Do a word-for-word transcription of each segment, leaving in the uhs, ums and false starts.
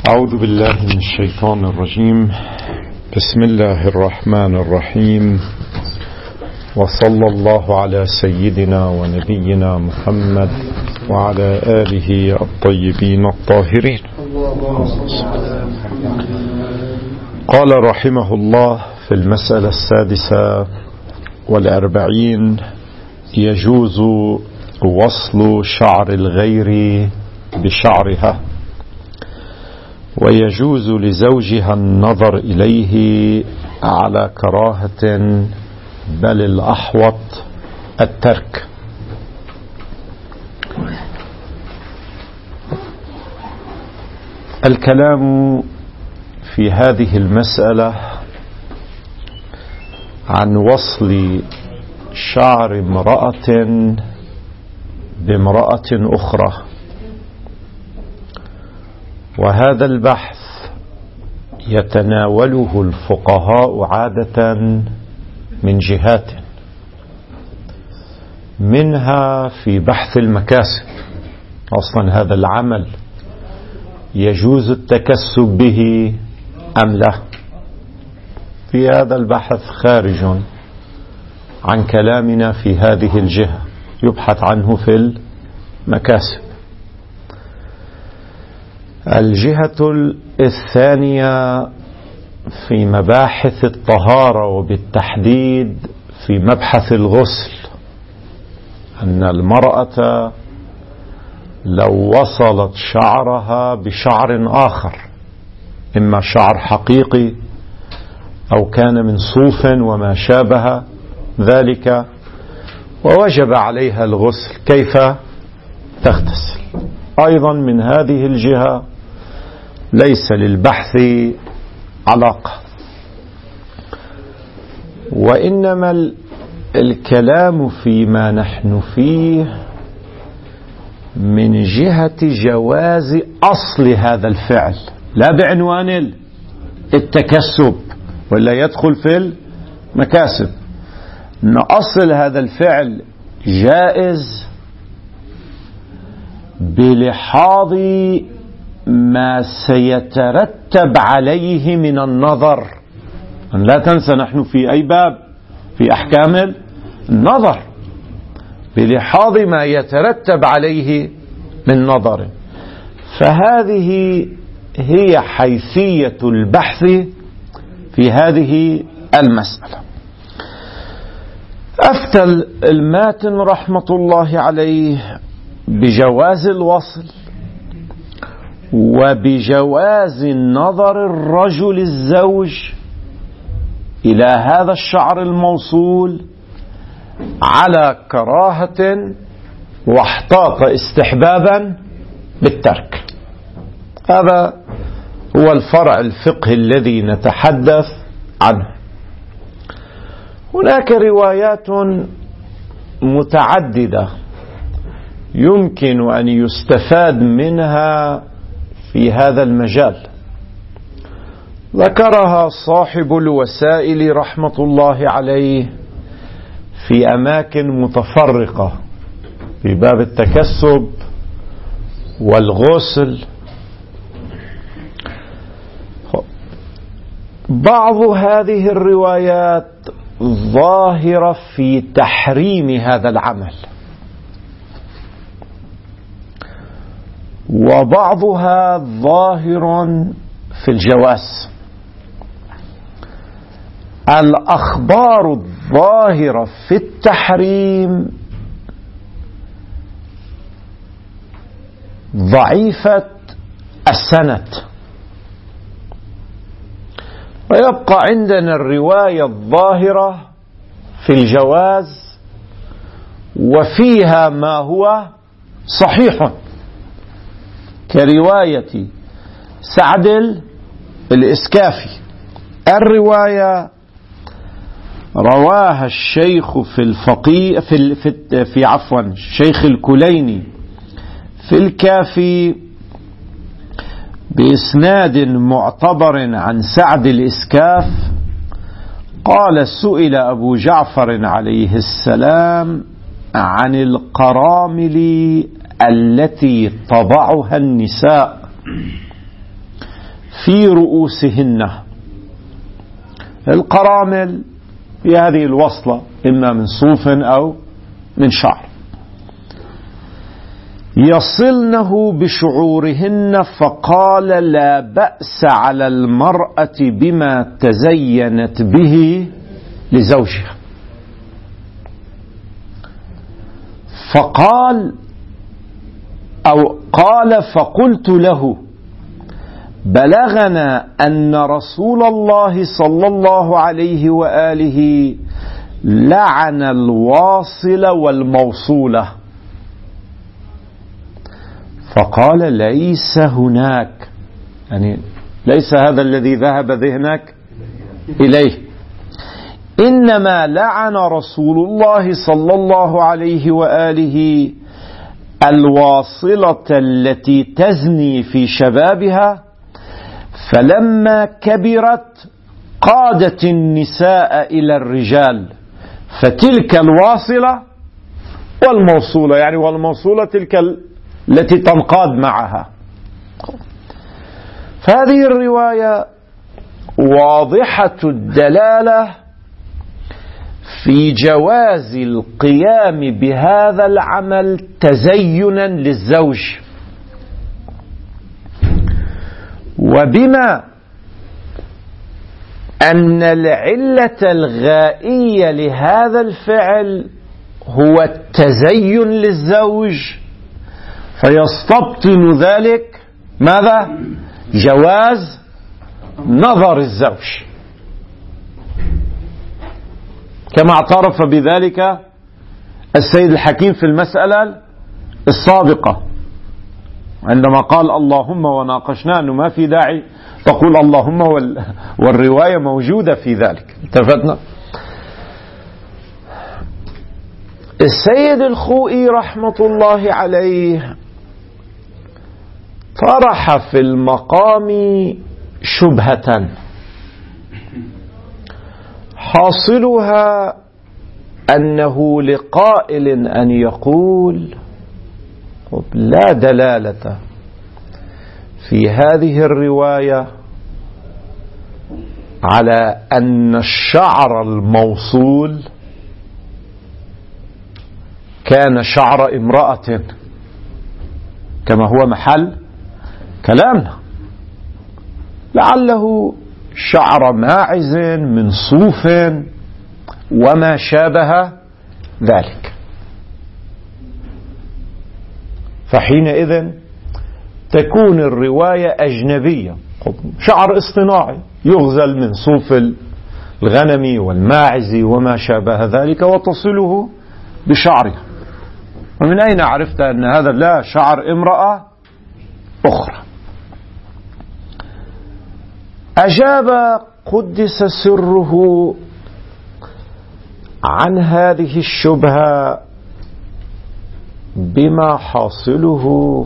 أعوذ بالله من الشيطان الرجيم. بسم الله الرحمن الرحيم، وصلى الله على سيدنا ونبينا محمد وعلى آله الطيبين الطاهرين. قال رحمه الله في المسألة السادسة والأربعين: يجوز وصل شعر الغير بشعرها، ويجوز لزوجها النظر إليه على كراهة، بل الأحوط الترك. الكلام في هذه المسألة عن وصل شعر امرأة بامرأة أخرى، وهذا البحث يتناوله الفقهاء عادة من جهات، منها في بحث المكاسب. أصلا هذا العمل يجوز التكسب به أم لا؟ في هذا البحث خارج عن كلامنا في هذه الجهة، يبحث عنه في المكاسب. الجهة الثانية في مباحث الطهارة، وبالتحديد في مبحث الغسل، أن المرأة لو وصلت شعرها بشعر آخر، إما شعر حقيقي أو كان من صوف وما شابه ذلك، ووجب عليها الغسل، كيف تغتسل؟ أيضا من هذه الجهة ليس للبحث علاقة، وإنما الكلام فيما نحن فيه من جهة جواز أصل هذا الفعل، لا بعنوان التكسب، ولا يدخل في المكاسب. أن أصل هذا الفعل جائز بلحاظ ما سيترتب عليه من النظر. لا تنسى نحن في أي باب؟ في أحكام النظر، بلحاظ ما يترتب عليه من نظر. فهذه هي حيثية البحث في هذه المسألة. أفتى الماتن رحمة الله عليه بجواز الوصل، وبجواز نظر الرجل الزوج إلى هذا الشعر الموصول على كراهة، واحتاط استحبابا بالترك. هذا هو الفرع الفقهي الذي نتحدث عنه. هناك روايات متعددة يمكن أن يستفاد منها في هذا المجال، ذكرها صاحب الوسائل رحمة الله عليه في أماكن متفرقة في باب التكسب والغسل. بعض هذه الروايات ظاهرة في تحريم هذا العمل، وبعضها ظاهر في الجواز. الأخبار الظاهرة في التحريم ضعيفة السند، ويبقى عندنا الرواية الظاهرة في الجواز، وفيها ما هو صحيح، كرواية سعد الإسكافي. الرواية رواها الشيخ في الفقيه في في, في عفوا الشيخ الكليني في الكافي بإسناد معتبر عن سعد الإسكاف قال: سئل أبو جعفر عليه السلام عن القرامل التي تضعها النساء، في رؤوسهن. القرامل في هذه الوصلة إما من صوف أو من شعر، يصلنه بشعورهن، فقال لا بأس على المرأة بما تزينت به لزوجها. فقال أو قال فقلت له بلغنا أن رسول الله صلى الله عليه وآله لعن الواصل والموصولة. فقال ليس هناك، يعني ليس هذا الذي ذهب ذهنك إليه، إنما لعن رسول الله صلى الله عليه وآله الواصلة التي تزني في شبابها، فلما كبرت قادت النساء إلى الرجال، فتلك الواصلة والموصولة، يعني والموصولة تلك التي تنقاد معها. فهذه الرواية واضحة الدلالة في جواز القيام بهذا العمل تزينا للزوج، وبما أن العلة الغائية لهذا الفعل هو التزين للزوج، فيستبطن ذلك ماذا؟ جواز نظر الزوج، كما اعترف بذلك السيد الحكيم في المسألة السابقة عندما قال اللهم، وناقشنا أنه ما في داعي تقول اللهم، والرواية موجودة في ذلك. التفتنا السيد الخوئي رحمة الله عليه طرح في المقام شبهة حاصلها أنه لقائل أن يقول لا دلالة في هذه الرواية على أن الشعر الموصول كان شعر امرأة كما هو محل كلامنا، لعله شعر ماعز من صوف وما شابه ذلك، فحينئذ تكون الرواية أجنبية، شعر اصطناعي يغزل من صوف الغنم والماعز وما شابه ذلك وتصله بشعرها. ومن أين عرفت أن هذا لا شعر امرأة أخرى؟ أجاب قدس سره عن هذه الشبهة بما حاصله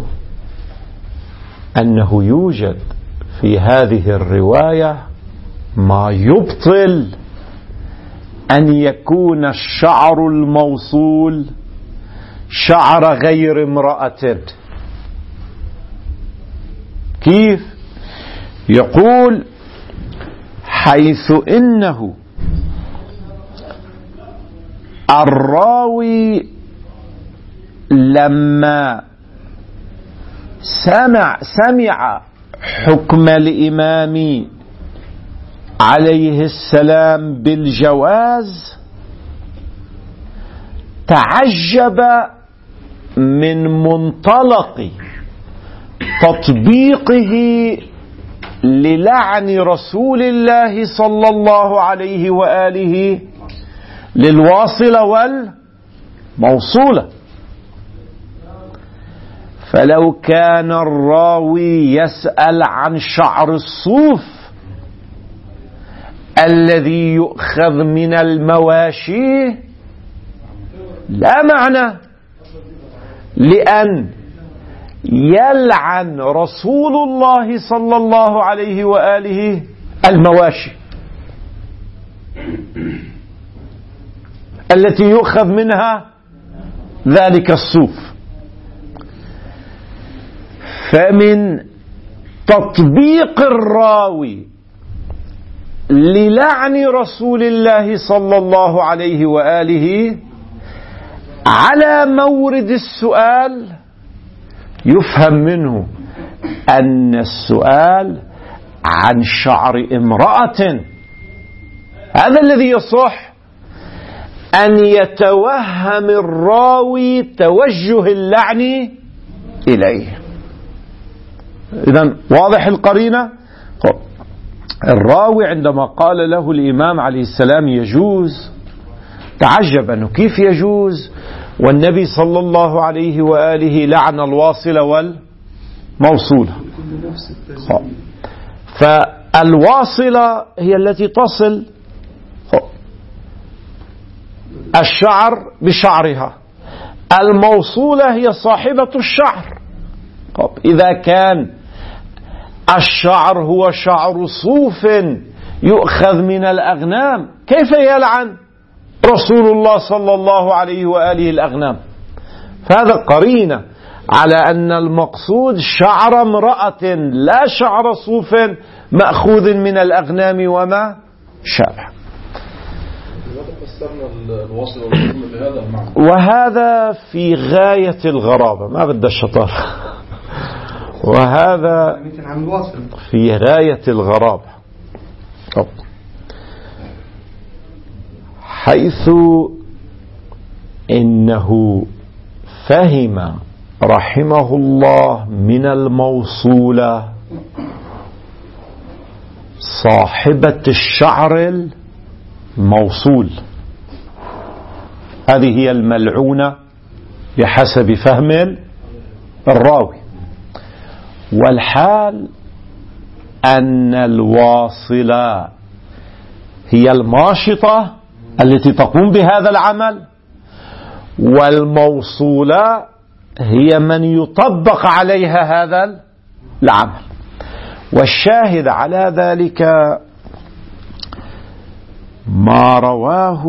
أنه يوجد في هذه الرواية ما يبطل أن يكون الشعر الموصول شعر غير امرأة. كيف؟ يقول حيث إنه الراوي لما سمع سمع حكم الإمام عليه السلام بالجواز تعجب من منطلق تطبيقه للعن رسول الله صلى الله عليه وآله للواصلة والموصولة. فلو كان الراوي يسأل عن شعر الصوف الذي يؤخذ من المواشي لا معنى لأن يلعن رسول الله صلى الله عليه وآله المواشي التي يؤخذ منها ذلك الصوف. فمن تطبيق الراوي للعن رسول الله صلى الله عليه وآله على مورد السؤال يفهم منه أن السؤال عن شعر امرأة. هذا الذي يصح أن يتوهم الراوي توجه اللعن إليه. إذن واضح القرينة. الراوي عندما قال له الإمام عليه السلام يجوز، تعجب أنه كيف يجوز والنبي صلى الله عليه وآله لعن الواصل والموصولة. فالواصلة هي التي تصل الشعر بشعرها، الموصولة هي صاحبة الشعر. إذا كان الشعر هو شعر صوف يؤخذ من الأغنام، كيف يلعن رسول الله صلى الله عليه وآله الأغنام؟ فهذا قرينة على أن المقصود شعر امرأة لا شعر صوف مأخوذ من الأغنام وما شابه. وهذا في غاية الغرابة، ما بدي الشطارة، وهذا في غاية الغرابة، حيث إنه فهم رحمه الله من الموصولة صاحبة الشعر الموصول، هذه هي الملعونة بحسب فهم الراوي، والحال أن الواصلة هي الماشطة التي تقوم بهذا العمل، والموصولة هي من يطبق عليها هذا العمل. والشاهد على ذلك ما رواه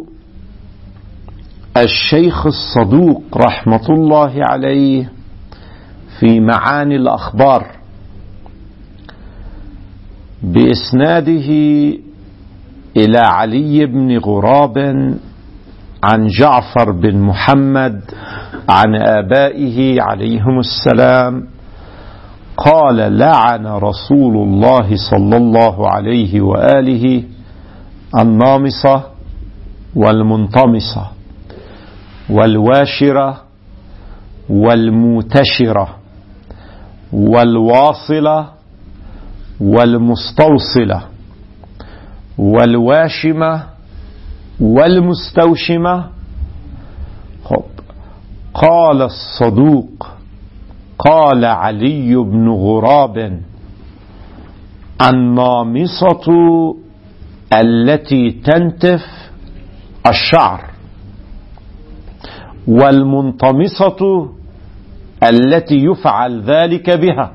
الشيخ الصدوق رحمة الله عليه في معاني الأخبار بإسناده إلى علي بن غراب عن جعفر بن محمد عن آبائه عليهم السلام قال: لعن رسول الله صلى الله عليه وآله النامصة والمنطمصة والواشرة والمتشرة والواصلة والمستوصلة والواشمة والمستوشمة. قال الصدوق قال علي بن غراب: النامصة التي تنتف الشعر، والمنطمصة التي يفعل ذلك بها،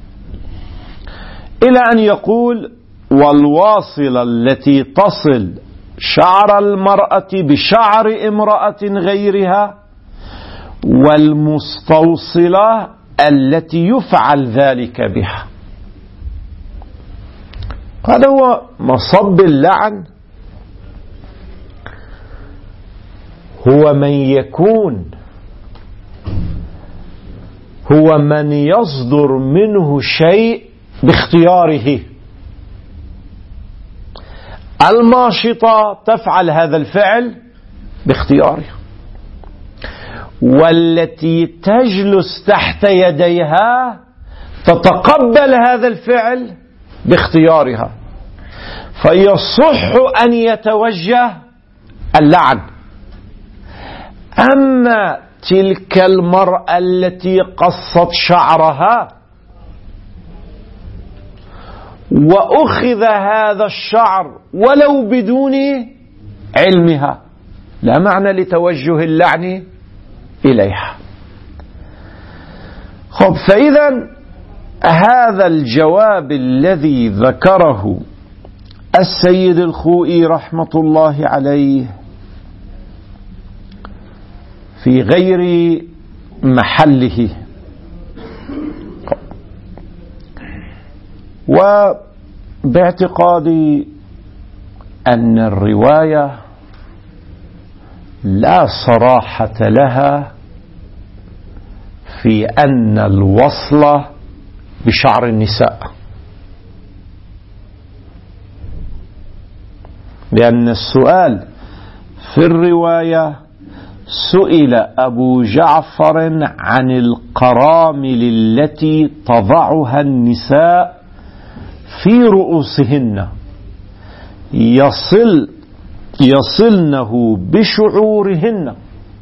إلى أن يقول: والواصلة التي تصل شعر المرأة بشعر امرأة غيرها، والمستوصلة التي يفعل ذلك بها. هذا هو مصب اللعن، هو من يكون هو من يصدر منه شيء باختياره. الماشطة تفعل هذا الفعل باختيارها، والتي تجلس تحت يديها تتقبل هذا الفعل باختيارها، فيصح أن يتوجه اللعن. أما تلك المرأة التي قصت شعرها وأخذ هذا الشعر ولو بدون علمها، لا معنى لتوجه اللعن إليها. خب، فإذا هذا الجواب الذي ذكره السيد الخوئي رحمة الله عليه في غير محله، وباعتقادي أن الرواية لا صراحة لها في أن الوصل بشعر النساء، لأن السؤال في الرواية سئل أبو جعفر عن القرامل التي تضعها النساء في رؤوسهن يصل يصلنه بشعورهن،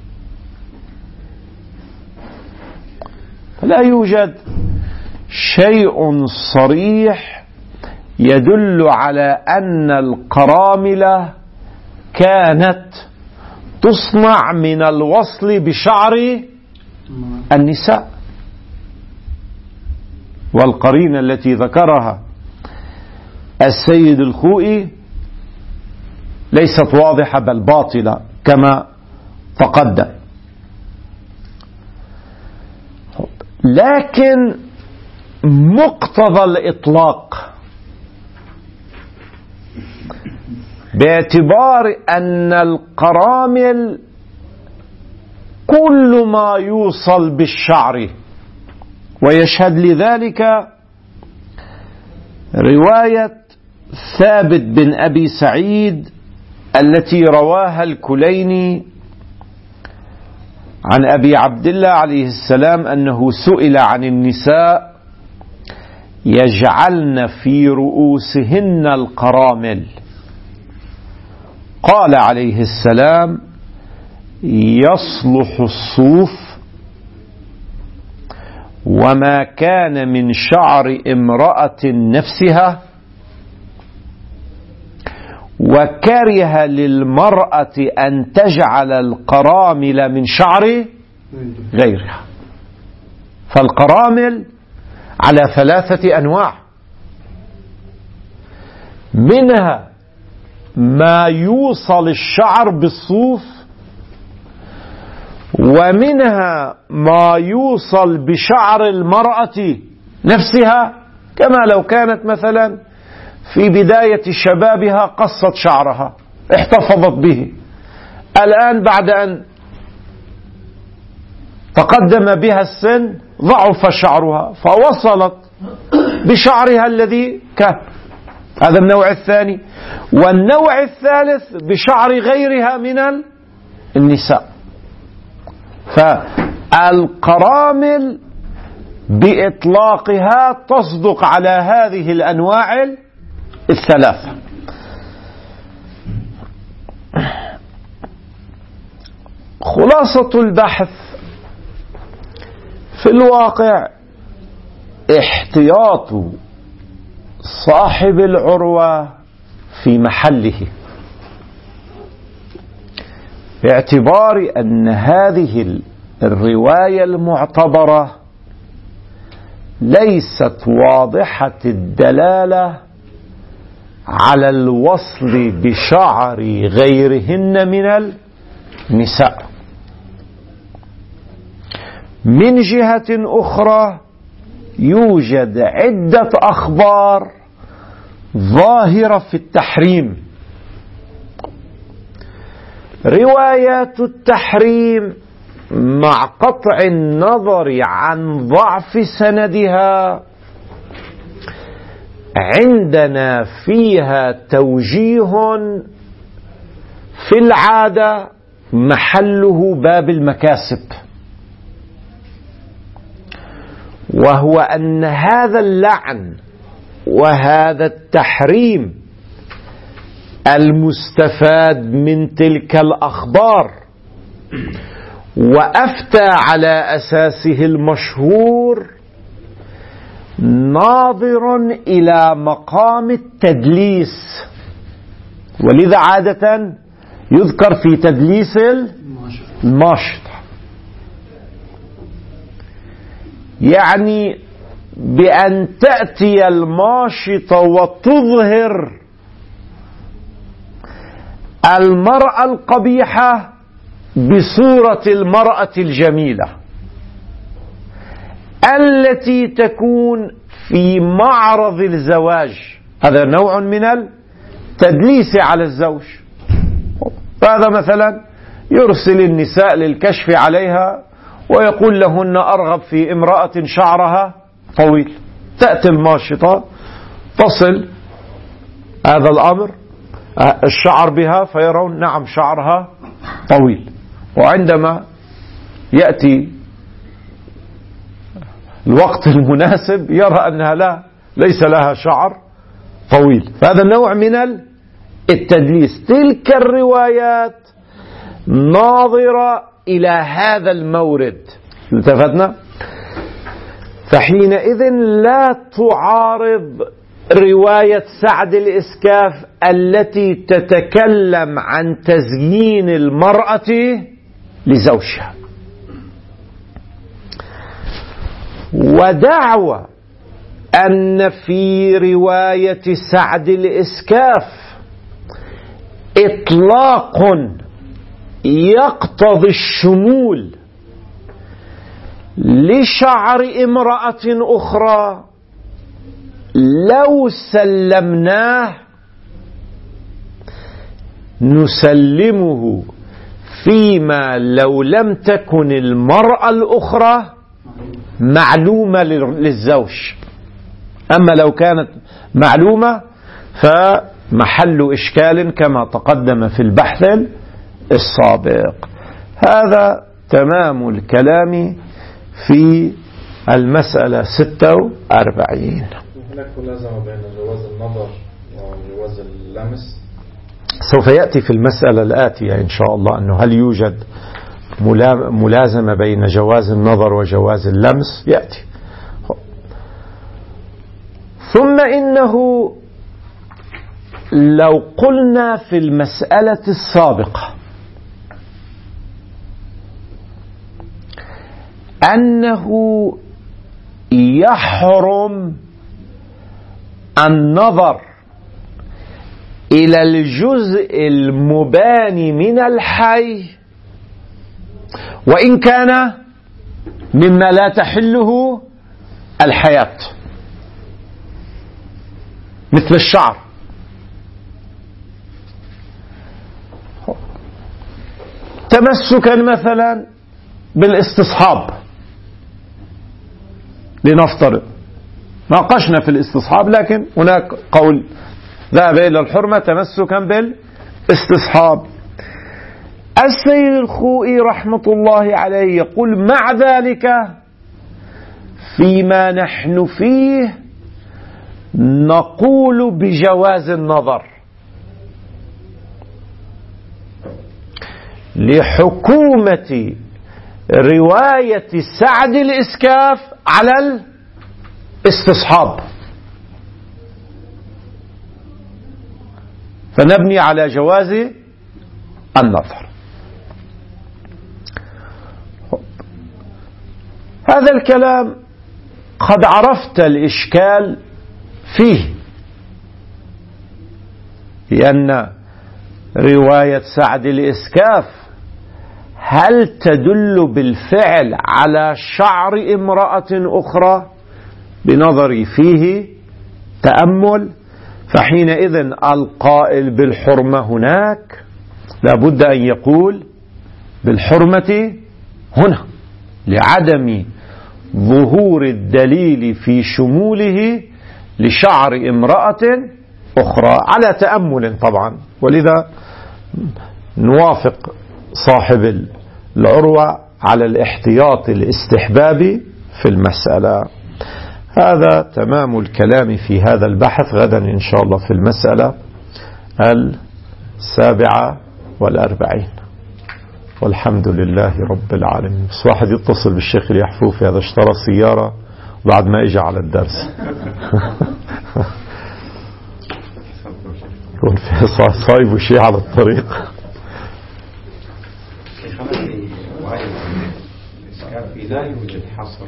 فلا يوجد شيء صريح يدل على أن القرامل كانت تصنع من الوصل بشعر النساء. والقرينة التي ذكرها السيد الخوئي ليست واضحة بل باطلة كما تقدم. لكن مقتضى الإطلاق باعتبار أن القرامل كل ما يوصل بالشعر، ويشهد لذلك رواية ثابت بن أبي سعيد التي رواها الكليني عن أبي عبد الله عليه السلام أنه سئل عن النساء يجعلن في رؤوسهن القرامل، قال عليه السلام يصلح الصوف وما كان من شعر امرأة نفسها، وكره للمرأة أن تجعل القرامل من شعر غيرها. فالقرامل على ثلاثة أنواع، منها ما يوصل الشعر بالصوف، ومنها ما يوصل بشعر المرأة نفسها، كما لو كانت مثلا في بداية شبابها قصت شعرها احتفظت به، الآن بعد أن تقدم بها السن ضعف شعرها فوصلت بشعرها الذي كان. هذا النوع الثاني. والنوع الثالث بشعر غيرها من النساء. فالقرامل بإطلاقها تصدق على هذه الأنواع الثلاثة. خلاصة البحث في الواقع احتياط صاحب العروة في محله، باعتبار أن هذه الرواية المعتبرة ليست واضحة الدلالة على الوصل بشعر غيرهن من النساء. من جهة أخرى يوجد عدة أخبار ظاهرة في التحريم. روايات التحريم مع قطع النظر عن ضعف سندها عندنا فيها توجيه في العادة محله باب المكاسب، وهو أن هذا اللعن وهذا التحريم المستفاد من تلك الأخبار وأفتى على أساسه المشهور ناظر إلى مقام التدليس، ولذا عادة يذكر في تدليس الماشط، يعني بأن تأتي الماشطة وتظهر المرأة القبيحة بصورة المرأة الجميلة التي تكون في معرض الزواج، هذا نوع من التدليس على الزوج. فهذا مثلا يرسل النساء للكشف عليها ويقول لهن أرغب في امرأة شعرها طويل، تأتي الماشطة تصل هذا الأمر الشعر بها فيرون نعم شعرها طويل، وعندما يأتي الوقت المناسب يرى أنها لا ليس لها شعر طويل. فهذا نوع من التدليس. تلك الروايات ناظرة إلى هذا المورد، التفتنا، فحينئذ لا تعارض رواية سعد الإسكاف التي تتكلم عن تزيين المرأة لزوجها. ودعوى أن في رواية سعد الإسكاف إطلاق يقتضي الشمول لشعر امرأة أخرى لو سلمناه نسلمه فيما لو لم تكن المرأة الأخرى معلومة للزوج. أما لو كانت معلومة فمحل إشكال كما تقدم في البحث السابق. هذا تمام الكلام في المسألة ستة وأربعين. هناك ملازمة بين جواز النظر وجواز اللمس. سوف يأتي في المسألة الآتية إن شاء الله أنه هل يوجد ملازمة بين جواز النظر وجواز اللمس، يأتي. ثم إنه لو قلنا في المسألة السابقة أنه يحرم النظر إلى الجزء المباني من الحي وإن كان مما لا تحله الحياة، مثل الشعر. تمسكا مثلا بالاستصحاب، لنفترض ناقشنا في الاستصحاب لكن هناك قول ذهب إلى الحرمة تمسكا بالاستصحاب. السيد الخوئي رحمة الله عليه يقول مع ذلك فيما نحن فيه نقول بجواز النظر لحكومة رواية سعد الإسكاف على الاستصحاب، فنبني على جواز النظر. هذا الكلام قد عرفت الإشكال فيه، لأن رواية سعد الإسكاف هل تدل بالفعل على شعر امرأة أخرى؟ بنظري فيه تأمل، فحينئذ القائل بالحرمة هناك لابد أن يقول بالحرمة هنا، لعدم ظهور الدليل في شموله لشعر امرأة أخرى، على تأمل طبعا. ولذا نوافق صاحب العروة على الاحتياط الاستحبابي في المسألة. هذا تمام الكلام في هذا البحث. غدا إن شاء الله في المسألة السابعة والأربعين، والحمد لله رب العالمين. بس واحد يتصل بالشيخ اليحفوفي، هذا اشترى سيارة بعد ما اجى على الدرس يكون في صايب وشيء على الطريق. لا يوجد حصر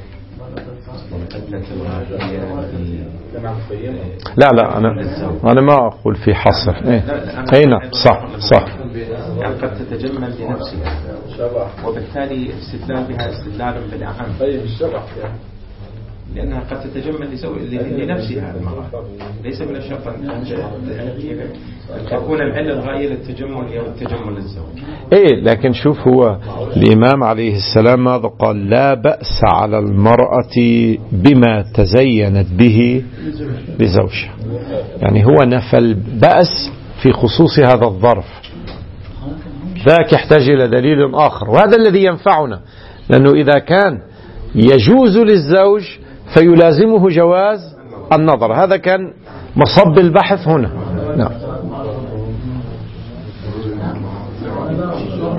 لا لا أنا أنا ما أقول في حصر. إيه أي نعم صح صح. يعني قد تتجمل لنفسها وبالتالي استدلال بها استدلال بالأهم. طيب الشرع يعني لأنها قد تتجمل لنفسها المرأة، ليس من الشرط أن تكون العلة الغائية للتجمل أو التجمل للزوج. إيه، لكن شوف هو الإمام عليه السلام ماذا قال؟ لا بأس على المرأة بما تزينت به لزوجها. يعني هو نفى البأس في خصوص هذا الظرف، ذاك يحتاج إلى دليل آخر، وهذا الذي ينفعنا، لأنه إذا كان يجوز للزوج فيلازمه جواز النظر. هذا كان مصب البحث هنا. نعم.